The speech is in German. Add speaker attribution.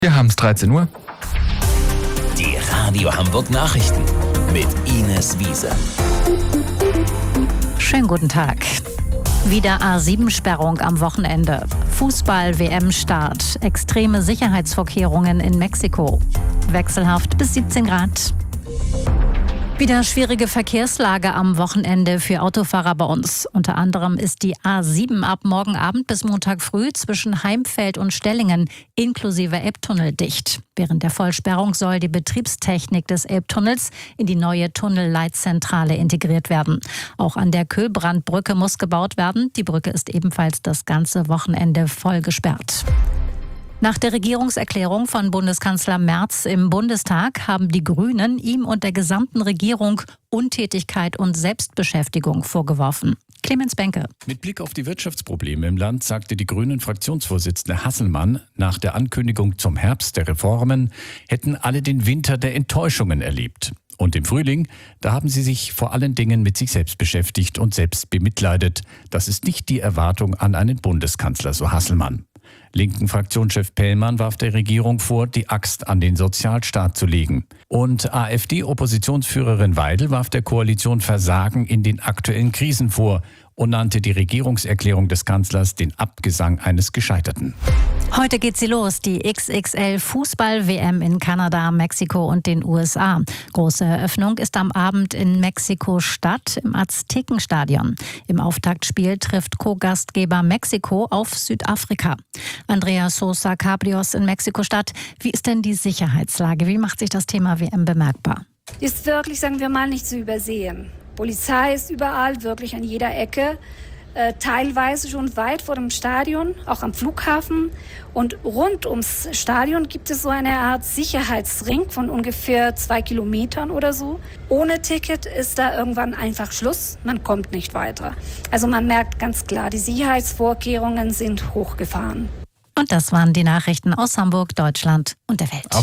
Speaker 1: Wir haben es 13 Uhr.
Speaker 2: Die Radio Hamburg Nachrichten mit Ines Wiese.
Speaker 3: Schönen guten Tag. Wieder A7-Sperrung am Wochenende. Fußball-WM-Start. Extreme Sicherheitsvorkehrungen in Mexiko. Wechselhaft bis 17 Grad. Wieder schwierige Verkehrslage am Wochenende für Autofahrer bei uns. Unter anderem ist die A7 ab morgen Abend bis Montag früh zwischen Heimfeld und Stellingen inklusive Elbtunnel dicht. Während der Vollsperrung soll die Betriebstechnik des Elbtunnels in die neue Tunnelleitzentrale integriert werden. Auch an der Köhlbrandbrücke muss gebaut werden. Die Brücke ist ebenfalls das ganze Wochenende voll gesperrt. Nach der Regierungserklärung von Bundeskanzler Merz im Bundestag haben die Grünen ihm und der gesamten Regierung Untätigkeit und Selbstbeschäftigung vorgeworfen. Clemens Benke.
Speaker 4: Mit Blick auf die Wirtschaftsprobleme im Land sagte die Grünen-Fraktionsvorsitzende Hasselmann, nach der Ankündigung zum Herbst der Reformen hätten alle den Winter der Enttäuschungen erlebt. Und im Frühling, da haben sie sich vor allen Dingen mit sich selbst beschäftigt und selbst bemitleidet. Das ist nicht die Erwartung an einen Bundeskanzler, so Hasselmann. Linken Fraktionschef Pellmann warf der Regierung vor, die Axt an den Sozialstaat zu legen. Und AfD-Oppositionsführerin Weidel warf der Koalition Versagen in den aktuellen Krisen vor und nannte die Regierungserklärung des Kanzlers den Abgesang eines Gescheiterten.
Speaker 3: Heute geht sie los, die XXL-Fußball-WM in Kanada, Mexiko und den USA. Große Eröffnung ist am Abend in Mexiko-Stadt im Aztekenstadion. Im Auftaktspiel trifft Co-Gastgeber Mexiko auf Südafrika. Andrea Sosa Cabrios in Mexiko-Stadt. Wie ist denn die Sicherheitslage? Wie macht sich das Thema WM bemerkbar?
Speaker 5: Ist wirklich, sagen wir mal, nicht zu übersehen. Polizei ist überall, wirklich an jeder Ecke. Teilweise schon weit vor dem Stadion, auch am Flughafen. Und rund ums Stadion gibt es so eine Art Sicherheitsring von ungefähr 2 Kilometern oder so. Ohne Ticket ist da irgendwann einfach Schluss, man kommt nicht weiter. Also man merkt ganz klar, die Sicherheitsvorkehrungen sind hochgefahren.
Speaker 3: Und das waren die Nachrichten aus Hamburg, Deutschland und der Welt.